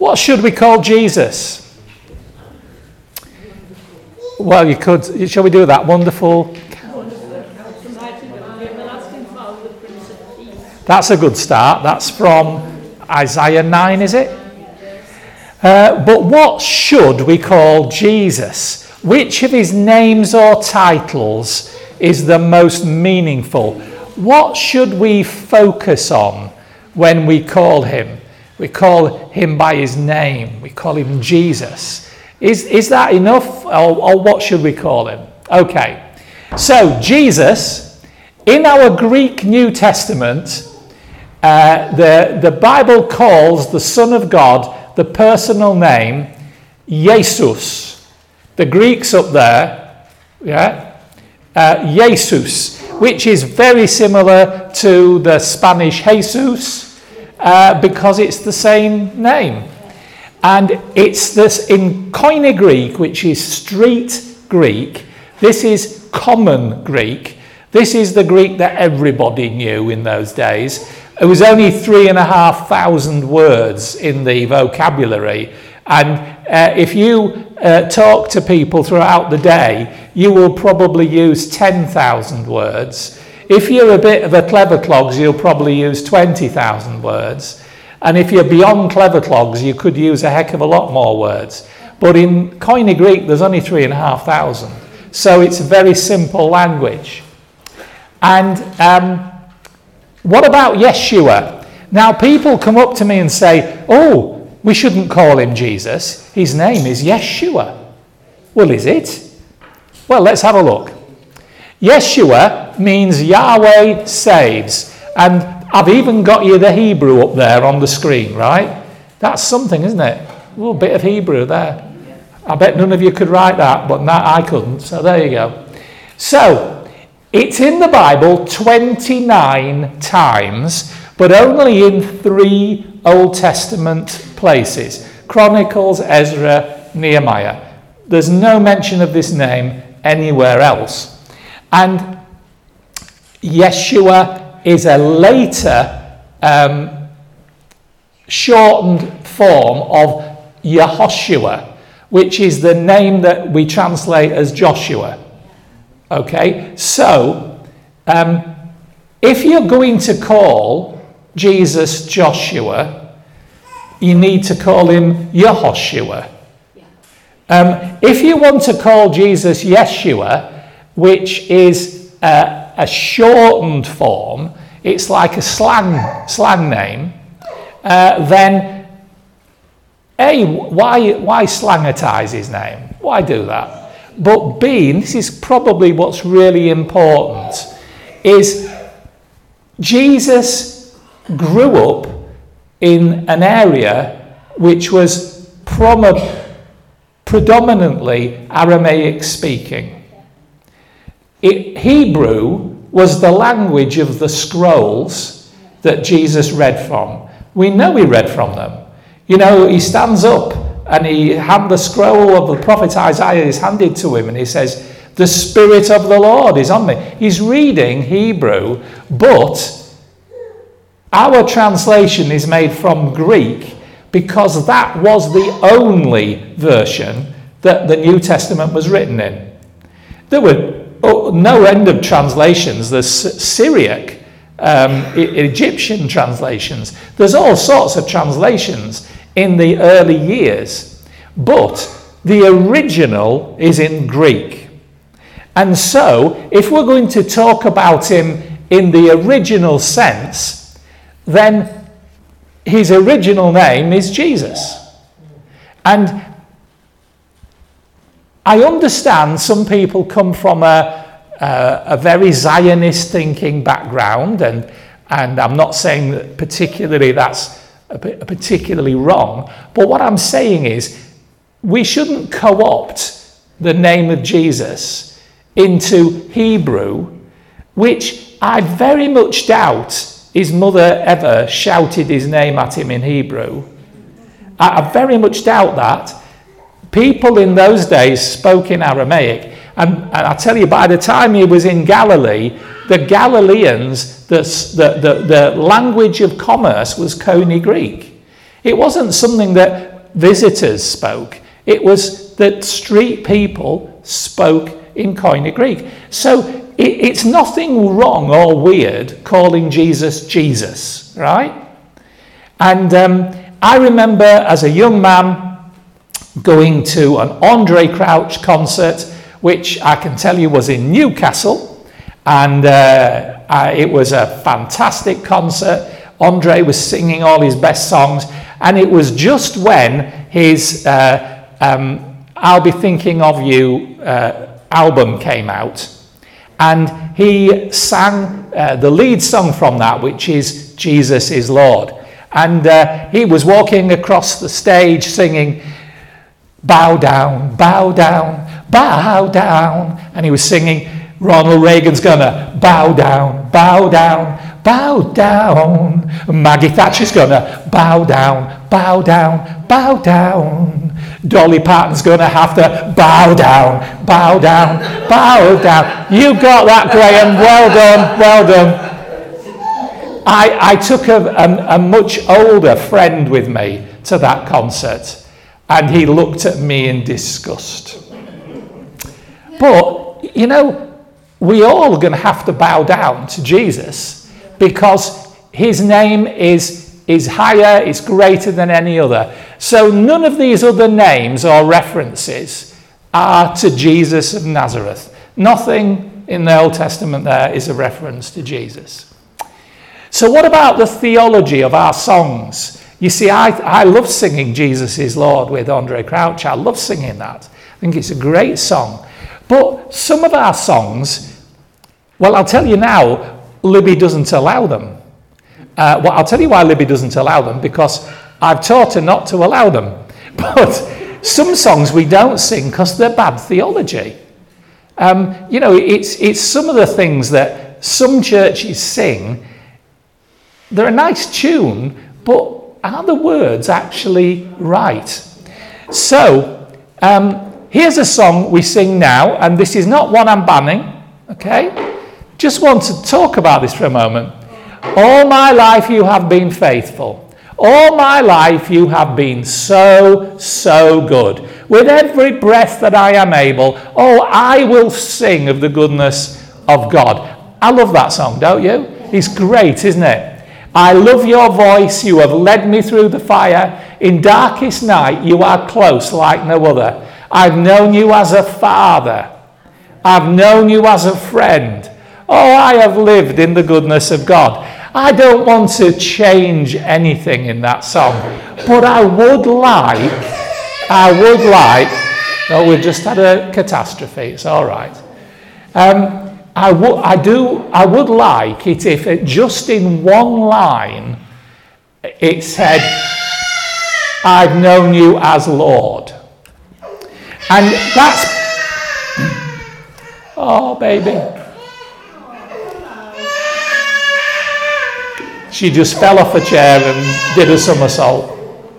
What should we call Jesus? Well, you could. Shall we do that? Wonderful. That's a good start. That's from Isaiah 9, is it? But what should we call Jesus? Which of his names or titles is the most meaningful? What should we focus on when we call him? We call him by his name. We call him Jesus. Is that enough? Or what should we call him? Okay. So, Jesus, in our Greek New Testament, the Bible calls the Son of God the personal name Jesus. The Greeks up there, Jesus, which is very similar to the Spanish Jesus, because it's the same name. And it's this in Koine Greek, which is street Greek. This is common Greek. This is the Greek that everybody knew in those days. It was only 3,500 words in the vocabulary. And if you talk to people throughout the day, you will probably use 10,000 words. If you're a bit of a clever clogs, you'll probably use 20,000 words. And if you're beyond clever clogs, you could use a heck of a lot more words. But in Koine Greek, there's only 3,500. So it's a very simple language. And what about Yeshua? Now, people come up to me and say, oh, we shouldn't call him Jesus. His name is Yeshua. Well, is it? Well, let's have a look. Yeshua means Yahweh saves. And I've even got you the Hebrew up there on the screen, right? That's something, isn't it? A little bit of Hebrew there. I bet none of you could write that, but I couldn't. So there you go. So, it's in the Bible 29 times, but only in 3 Old Testament places. Chronicles, Ezra, Nehemiah. There's no mention of this name anywhere else. And Yeshua is a later shortened form of Yehoshua, which is the name that we translate as Joshua. Okay, so if you're going to call Jesus Joshua, you need to call him Yehoshua. If you want to call Jesus Yeshua, which is a shortened form, it's like a slang name, then why slangitize his name? Why do that? But B, and this is probably what's really important, is Jesus grew up in an area which was predominantly Aramaic speaking. Hebrew was the language of the scrolls that Jesus read from. We know he read from them. You know, he stands up and the scroll of the prophet Isaiah is handed to him, and he says, the Spirit of the Lord is on me. He's reading Hebrew, but our translation is made from Greek because that was the only version that the New Testament was written in. There were no end of translations. There's Syriac, Egyptian translations. There's all sorts of translations in the early years, but the original is in Greek. And so, if we're going to talk about him in the original sense, then his original name is Jesus. And I understand some people come from a very Zionist thinking background, and I'm not saying that particularly that's particularly wrong, but what I'm saying is we shouldn't co-opt the name of Jesus into Hebrew, which I very much doubt his mother ever shouted his name at him in Hebrew. I very much doubt that. People in those days spoke in Aramaic, and I tell you, by the time he was in Galilee, the Galileans, the language of commerce was Koine Greek. It wasn't something that visitors spoke. It was that street people spoke in Koine Greek. So it's nothing wrong or weird calling Jesus Jesus, right? And I remember as a young man going to an Andre Crouch concert, which I can tell you was in Newcastle. And it was a fantastic concert. Andre was singing all his best songs. And it was just when his I'll Be Thinking of You album came out. And he sang the lead song from that, which is Jesus is Lord. And he was walking across the stage singing, bow down, bow down, bow down. And he was singing, Ronald Reagan's gonna bow down, bow down, bow down. Maggie Thatcher's gonna bow down, bow down, bow down. Dolly Parton's gonna have to bow down, bow down, bow down. You got that, Graham. Well done, well done. I took a much older friend with me to that concert, and he looked at me in disgust. But, you know, we all are going to have to bow down to Jesus because his name is higher, it's greater than any other. So none of these other names or references are to Jesus of Nazareth. Nothing in the Old Testament there is a reference to Jesus. So what about the theology of our songs? You see, I love singing Jesus is Lord with Andre Crouch. I love singing that. I think it's a great song. But some of our songs, well, I'll tell you now, Libby doesn't allow them. Well, I'll tell you why Libby doesn't allow them, because I've taught her not to allow them. But some songs we don't sing because they're bad theology. You know, it's some of the things that some churches sing. They're a nice tune, but are the words actually right? So, here's a song we sing now, and this is not one I'm banning, okay? Just want to talk about this for a moment. All my life you have been faithful. All my life you have been so, so good. With every breath that I am able, oh, I will sing of the goodness of God. I love that song, don't you? It's great, isn't it? I love your voice, you have led me through the fire. In darkest night, you are close like no other. I've known you as a father. I've known you as a friend. Oh, I have lived in the goodness of God. I don't want to change anything in that song, but I would like, oh, we've just had a catastrophe, it's all right. I would like it if it just in one line it said, I've known you as Lord. And that's, oh baby. She just fell off a chair and did a somersault.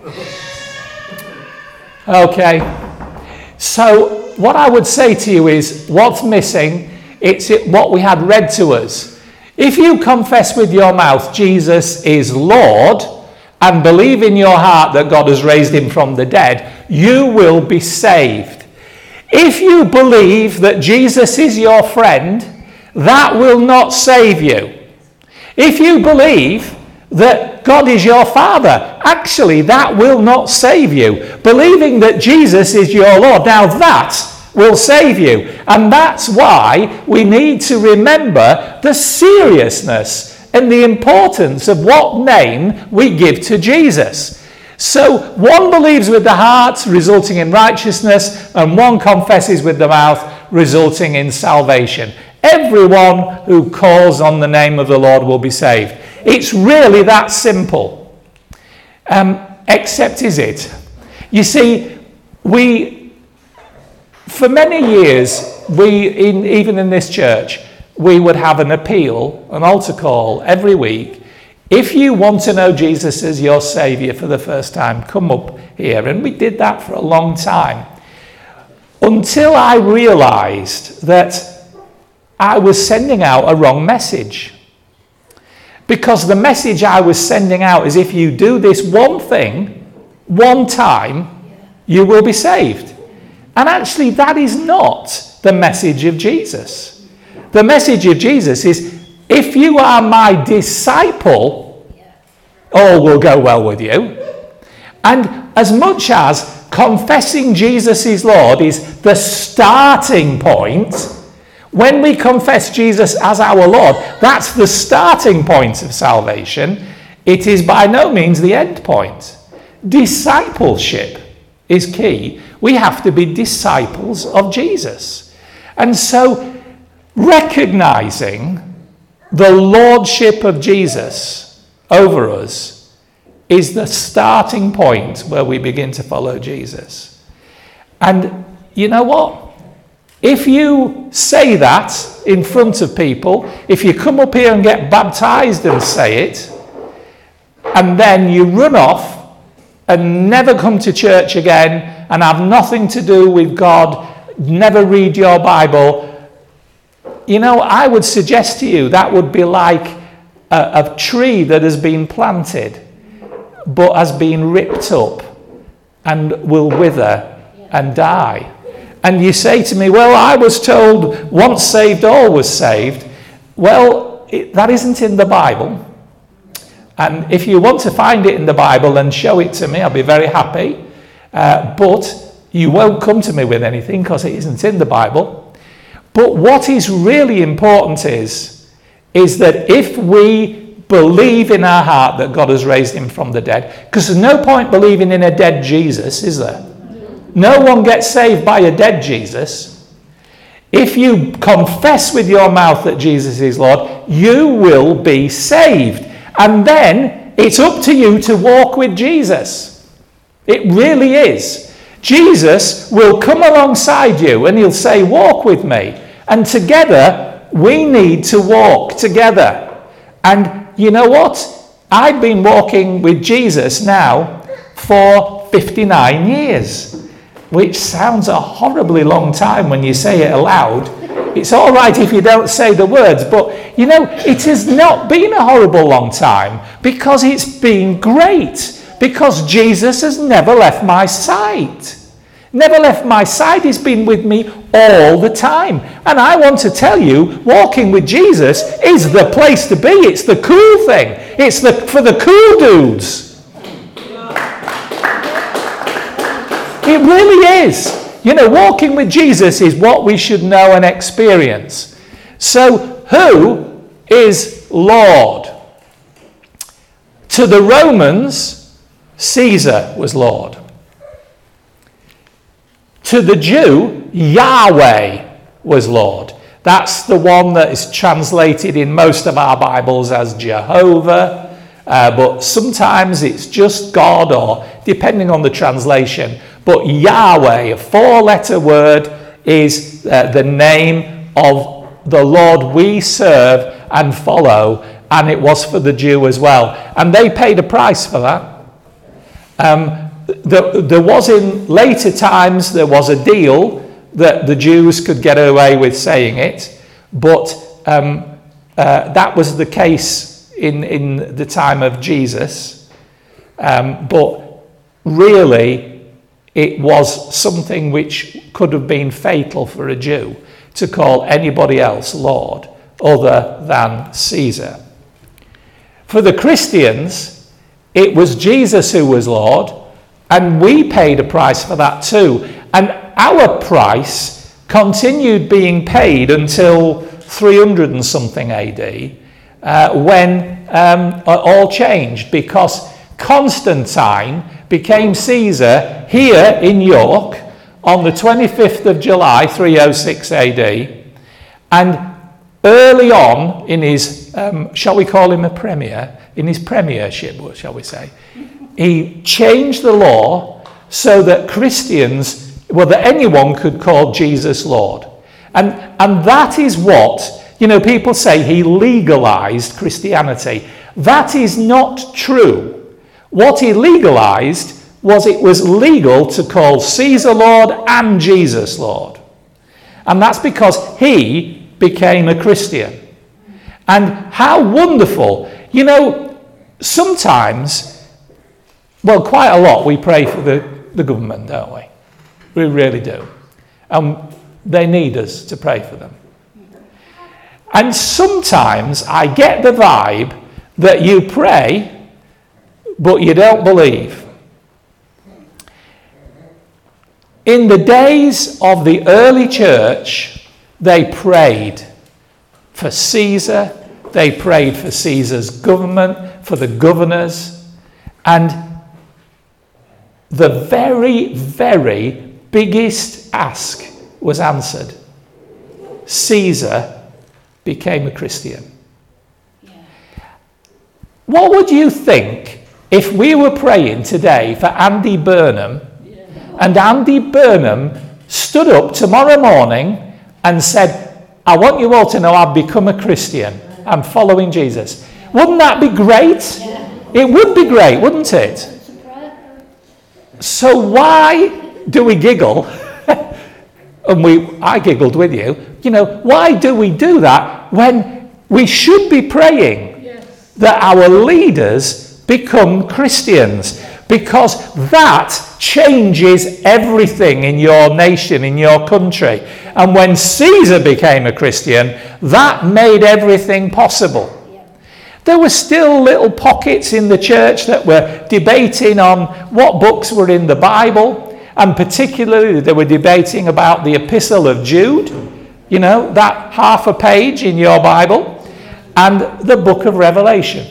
Okay. So what I would say to you is, what's missing? It's what we had read to us. If you confess with your mouth Jesus is Lord and believe in your heart that God has raised him from the dead, you will be saved. If you believe that Jesus is your friend, that will not save you. If you believe that God is your Father, actually that will not save you. Believing that Jesus is your Lord, now that will save you. And that's why we need to remember the seriousness and the importance of what name we give to Jesus. So one believes with the heart, resulting in righteousness, and one confesses with the mouth, resulting in salvation. Everyone who calls on the name of the Lord will be saved. It's really that simple. Except is it? You see, for many years, even in this church, we would have an appeal, an altar call every week. If you want to know Jesus as your Saviour for the first time, come up here. And we did that for a long time. Until I realised that I was sending out a wrong message. Because the message I was sending out is, if you do this one thing, one time, you will be saved. And actually, that is not the message of Jesus. The message of Jesus is, if you are my disciple, all will go well with you. And as much as confessing Jesus is Lord is the starting point, when we confess Jesus as our Lord, that's the starting point of salvation. It is by no means the end point. Discipleship is key. We have to be disciples of Jesus. And so, recognizing the lordship of Jesus over us is the starting point where we begin to follow Jesus. And you know what? If you say that in front of people, if you come up here and get baptized and say it, and then you run off and never come to church again and have nothing to do with God, never read your Bible, you know, I would suggest to you that would be like a tree that has been planted but has been ripped up and will wither and die. And you say to me, well, I was told once saved, always saved. Well, that isn't in the Bible. And if you want to find it in the Bible and show it to me, I'll be very happy. But you won't come to me with anything because it isn't in the Bible. But what is really important is that if we believe in our heart that God has raised him from the dead, because there's no point believing in a dead Jesus, is there? No one gets saved by a dead Jesus. If you confess with your mouth that Jesus is Lord, you will be saved. And then it's up to you to walk with Jesus. It really is. Jesus will come alongside you and he'll say, walk with me. And together, we need to walk together. And you know what? I've been walking with Jesus now for 59 years, which sounds a horribly long time when you say it aloud. It's all right if you don't say the words, but you know, it has not been a horrible long time because it's been great. Because Jesus has never left my side. Never left my side. He's been with me all the time. And I want to tell you, walking with Jesus is the place to be. It's the cool thing. It's for the cool dudes. It really is. You know, walking with Jesus is what we should know and experience. So, who is Lord? To the Romans, Caesar was Lord. To the Jew, Yahweh was Lord. That's the one that is translated in most of our Bibles as Jehovah, but sometimes it's just God, or depending on the translation. But Yahweh, a four-letter word, is the name of the Lord we serve and follow, and it was for the Jew as well. And they paid a price for that. There was in later times, there was a deal that the Jews could get away with saying it, but that was the case in the time of Jesus. But really, it was something which could have been fatal for a Jew to call anybody else Lord other than Caesar. For the Christians, it was Jesus who was Lord, and we paid a price for that too. And our price continued being paid until 300 and something AD, when all changed, because Constantine became Caesar here in York on the 25th of July, 306 AD. And early on in his, shall we call him a premier, in his premiership, shall we say, he changed the law so that Christians, that anyone could call Jesus Lord. And that is what, you know, people say he legalized Christianity. That is not true. What he legalized was it was legal to call Caesar Lord and Jesus Lord. And that's because he became a Christian. And how wonderful. You know, sometimes Well, quite a lot we pray for the government, don't we? We really do. And they need us to pray for them. And sometimes I get the vibe that you pray, but you don't believe. In the days of the early church, they prayed for Caesar, they prayed for Caesar's government, for the governors, and the very, very biggest ask was answered. Caesar became a Christian. Yeah. What would you think if we were praying today for Andy Burnham, and Andy Burnham stood up tomorrow morning and said, I want you all to know I've become a Christian. I'm following Jesus. Wouldn't that be great? Yeah. It would be great, wouldn't it? So why do we giggle? And I giggled with you. You know, why do we do that when we should be praying that our leaders become Christians? Because that changes everything in your nation, in your country. And when Caesar became a Christian, that made everything possible. There were still little pockets in the church that were debating on what books were in the Bible. And particularly they were debating about the Epistle of Jude. You know, that half a page in your Bible. And the book of Revelation.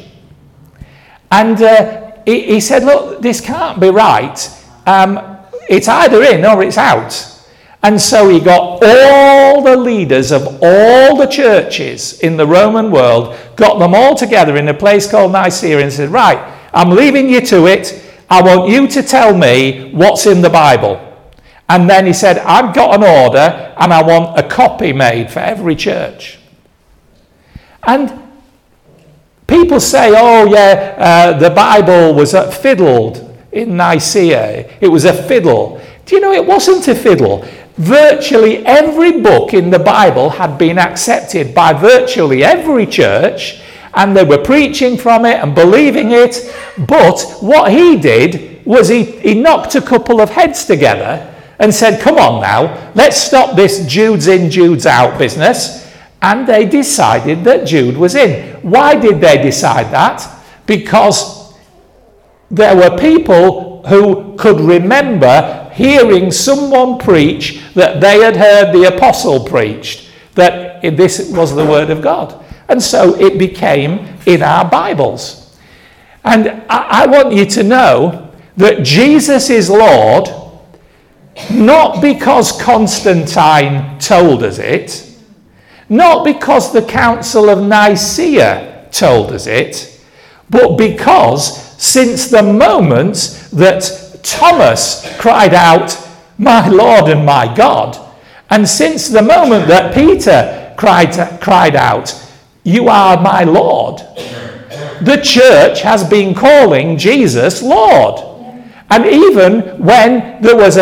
And he said, look, this can't be right. It's either in or it's out. And so he got all the leaders of all the churches in the Roman world, got them all together in a place called Nicaea and said, right, I'm leaving you to it. I want you to tell me what's in the Bible. And then he said, I've got an order and I want a copy made for every church. And people say, oh yeah, the Bible was fiddled in Nicaea. It was a fiddle. Do you know it wasn't a fiddle? Virtually every book in the Bible had been accepted by virtually every church, and they were preaching from it and believing it. But what he did was he knocked a couple of heads together and said, come on now, let's stop this Jude's in, Jude's out business. And they decided that Jude was in. Why did they decide that? Because there were people who could remember hearing someone preach that they had heard the apostle preached, that this was the word of God. And so it became in our Bibles. And I want you to know that Jesus is Lord, not because Constantine told us it, not because the Council of Nicaea told us it, but because since the moment that Thomas cried out, my Lord and my God, and since the moment that Peter cried out, you are my Lord, the church has been calling Jesus Lord. And even when there was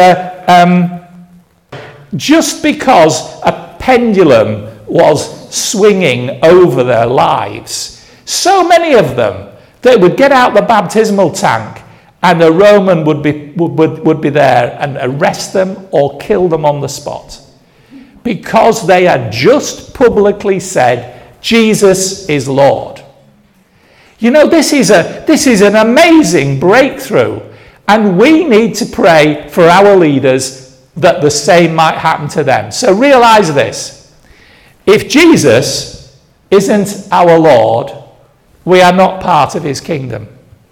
just because a pendulum was swinging over their lives, so many of them, they would get out the baptismal tank and a Roman would be there and arrest them or kill them on the spot, because they had just publicly said Jesus is Lord. You know, this is an amazing breakthrough, and we need to pray for our leaders that the same might happen to them. So realize this: if Jesus isn't our Lord, we are not part of his kingdom.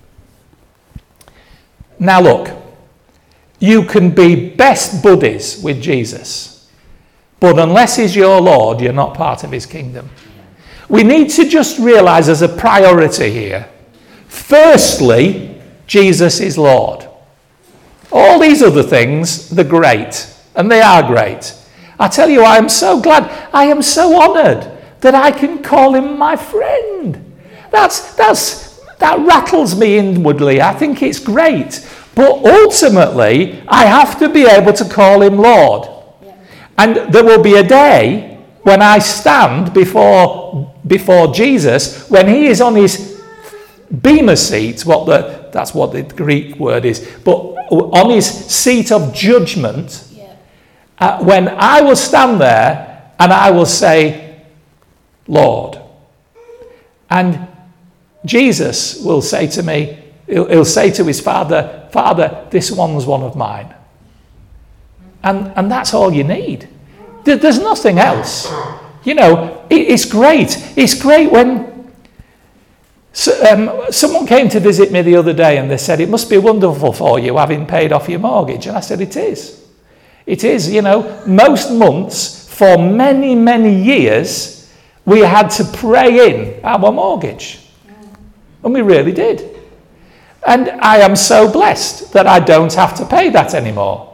Now look, you can be best buddies with Jesus, but unless he's your Lord, you're not part of his kingdom. We need to just realize there's a priority here. Firstly, Jesus is Lord. All these other things, they're great, and they are great. I tell you, I am so glad, I am so honoured that I can call him my friend. That rattles me inwardly. I think it's great. But ultimately, I have to be able to call him Lord. Yeah. And there will be a day when I stand before Jesus, when he is on his bema seat, what That's what the Greek word is. But on his seat of judgment, when I will stand there and I will say, Lord. And Jesus will say to me, he'll say to his Father, Father, this one's one of mine. And that's all you need. There's nothing else. You know, it's great. It's great when someone came to visit me the other day and they said, it must be wonderful for you having paid off your mortgage. And I said, it is. It is, you know, most months for many, many years, we had to pray in our mortgage. And we really did. And I am so blessed that I don't have to pay that anymore.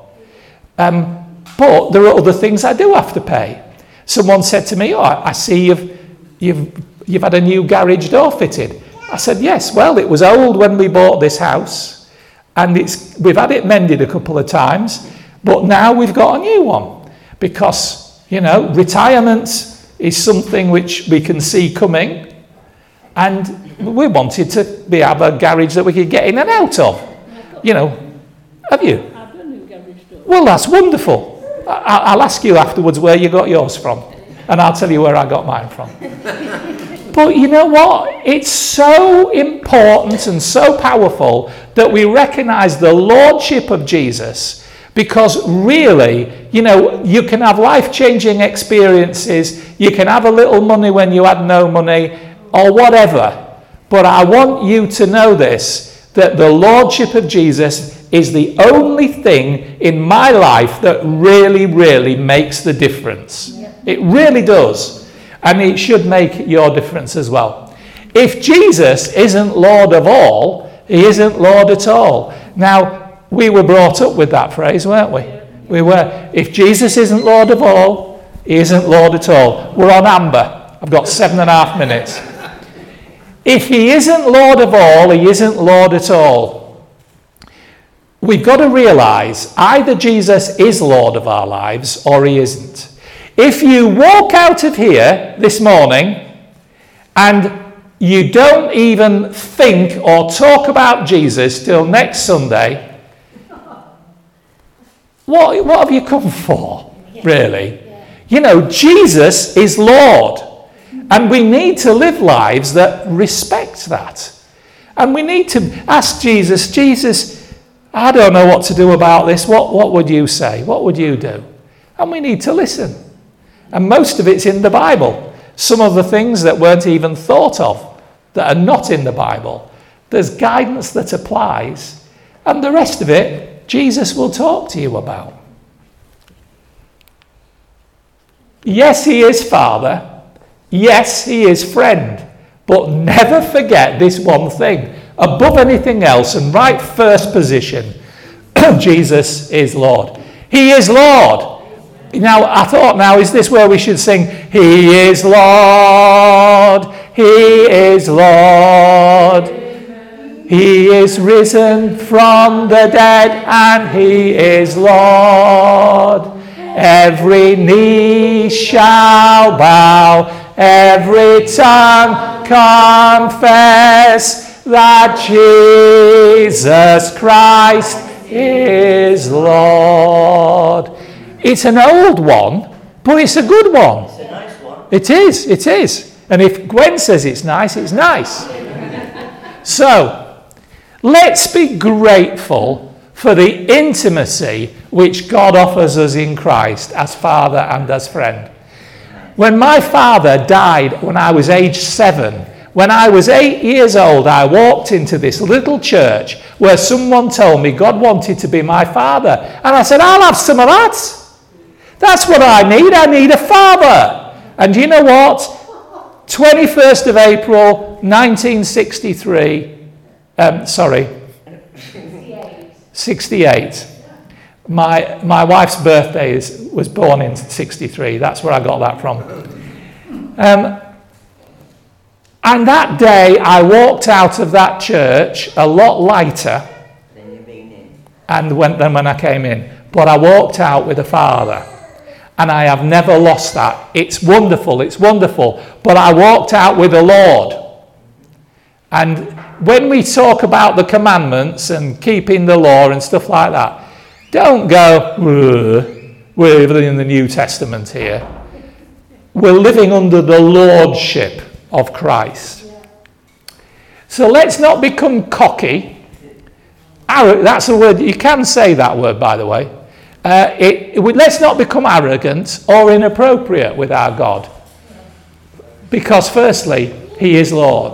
But there are other things I do have to pay. Someone said to me, I see you've had a new garage door fitted. I said, yes, well, it was old when we bought this house. And we've had it mended a couple of times. But now we've got a new one. Because, you know, retirement is something which we can see coming. And we wanted to have a garage that we could get in and out of. You know, have you? Well, that's wonderful. I'll ask you afterwards where you got yours from. And I'll tell you where I got mine from. But you know what? It's so important and so powerful that we recognize the lordship of Jesus, because really, you know, you can have life-changing experiences, you can have a little money when you had no money, or whatever. But I want you to know this, that the lordship of Jesus is the only thing in my life that really, really makes the difference. Yeah. It really does. And it should make your difference as well. If Jesus isn't Lord of all, he isn't Lord at all. Now, we were brought up with that phrase, weren't we? We were. If Jesus isn't Lord of all, he isn't Lord at all. We're on amber. I've got 7.5 minutes. If he isn't Lord of all, he isn't Lord at all. We've got to realise either Jesus is Lord of our lives or he isn't. If you walk out of here this morning and you don't even think or talk about Jesus till next Sunday, what have you come for, really? You know, Jesus is Lord. And we need to live lives that respect that. And we need to ask Jesus, I don't know what to do about this. What would you say? What would you do? And we need to listen. And most of it's in the Bible. Some of the things that weren't even thought of, that are not in the Bible. There's guidance that applies. And the rest of it, Jesus will talk to you about. Yes, he is Father. Yes, he is friend. But never forget this one thing. Above anything else, and right first position, Jesus is Lord. He is Lord. Now, I thought, now, is this where we should sing, He is Lord, He is Lord. He is risen from the dead, and He is Lord. Every knee shall bow, every tongue confess that Jesus Christ is Lord. It's an old one, but it's a good one. It's a nice one. It is. And if Gwen says it's nice, it's nice. So, let's be grateful for the intimacy which God offers us in Christ as Father and as friend. When my father died when I was age 7, when I was 8 years old, I walked into this little church where someone told me God wanted to be my father. And I said, I'll have some of that. That's what I need. I need a father. And you know what? 21st of April, 1963. 68. My wife's birthday was born in 63. That's where I got that from. And that day, I walked out of that church a lot lighter than when I came in. But I walked out with a father. And I have never lost that. It's wonderful. But I walked out with the Lord. And when we talk about the commandments and keeping the law and stuff like that, don't go, we're living in the New Testament here. We're living under the lordship of Christ. So let's not become cocky. That's a word, you can say that word, by the way. Let's not become arrogant or inappropriate with our God. Because firstly, he is Lord.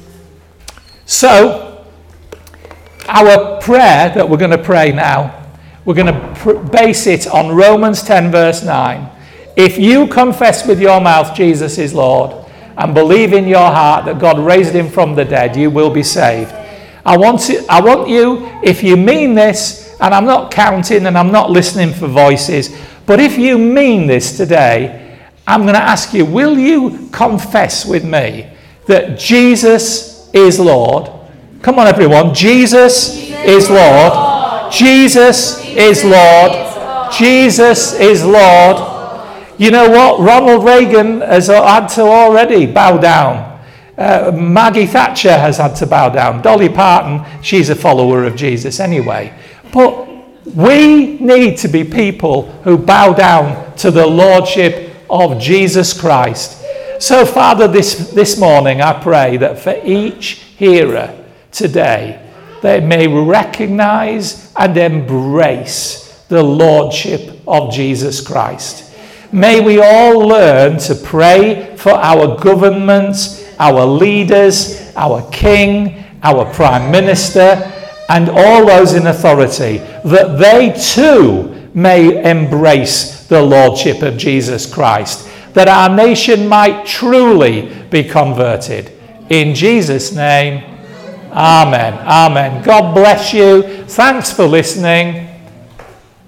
So, our prayer that we're going to pray now, we're going to base it on Romans 10 verse 9. If you confess with your mouth Jesus is Lord and believe in your heart that God raised him from the dead, you will be saved. I want you, if you mean this, and I'm not counting and I'm not listening for voices, but if you mean this today, I'm going to ask you, will you confess with me that Jesus is Lord? Come on, everyone. Jesus is Lord. Jesus is Lord. Jesus is Lord. You know what? Ronald Reagan has had to already bow down. Maggie Thatcher has had to bow down. Dolly Parton, she's a follower of Jesus anyway. But we need to be people who bow down to the lordship of Jesus Christ. So, Father, this morning I pray that for each hearer today, they may recognize and embrace the lordship of Jesus Christ. May we all learn to pray for our governments, our leaders, our king, our prime minister, and all those in authority, that they too may embrace the lordship of Jesus Christ, that our nation might truly be converted. In Jesus' name, amen. Amen. God bless you. Thanks for listening.